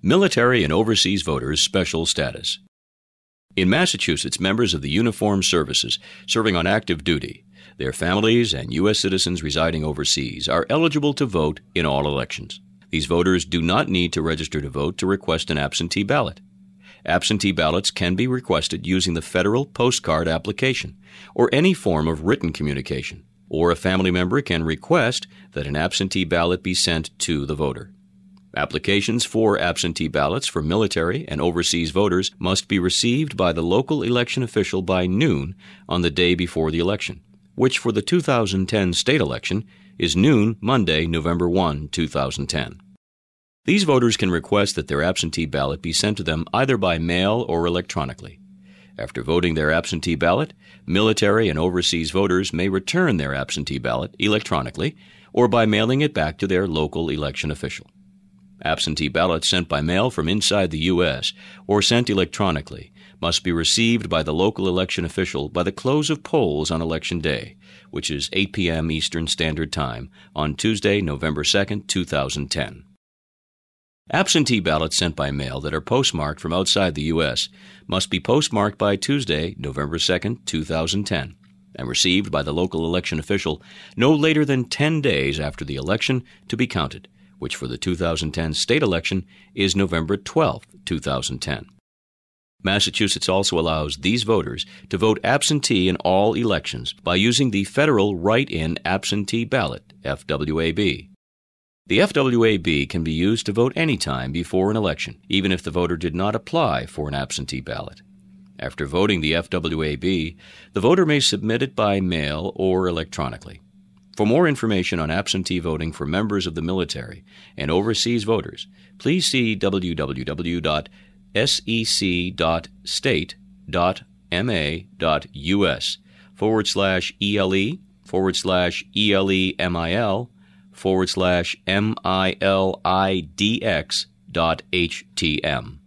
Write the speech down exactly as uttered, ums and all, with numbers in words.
Military and overseas voters special status. In Massachusetts, members of the uniformed services serving on active duty, their families, and U S citizens residing overseas are eligible to vote in all elections. These voters do not need to register to vote to request an absentee ballot. Absentee ballots can be requested using the federal postcard application or any form of written communication, or a family member can request that an absentee ballot be sent to the voter. Applications for absentee ballots for military and overseas voters must be received by the local election official by noon on the day before the election, which for the two thousand ten state election is noon Monday, November first, two thousand ten. These voters can request that their absentee ballot be sent to them either by mail or electronically. After voting their absentee ballot, military and overseas voters may return their absentee ballot electronically or by mailing it back to their local election official. Absentee ballots sent by mail from inside the U S or sent electronically must be received by the local election official by the close of polls on Election Day, which is eight p.m. Eastern Standard Time on Tuesday, November second, two thousand ten. Absentee ballots sent by mail that are postmarked from outside the U S must be postmarked by Tuesday, November second, two thousand ten, and received by the local election official no later than ten days after the election to be counted, which for the two thousand ten state election is November twelfth, two thousand ten. Massachusetts also allows these voters to vote absentee in all elections by using the federal write-in absentee ballot, F W A B. The F W A B can be used to vote any time before an election, even if the voter did not apply for an absentee ballot. After voting the F W A B, the voter may submit it by mail or electronically. For more information on absentee voting for members of the military and overseas voters, please see w w w dot s e c dot state dot m a dot u s forward slash ELE forward slash ELEMIL forward slash MILIDX dot HTM.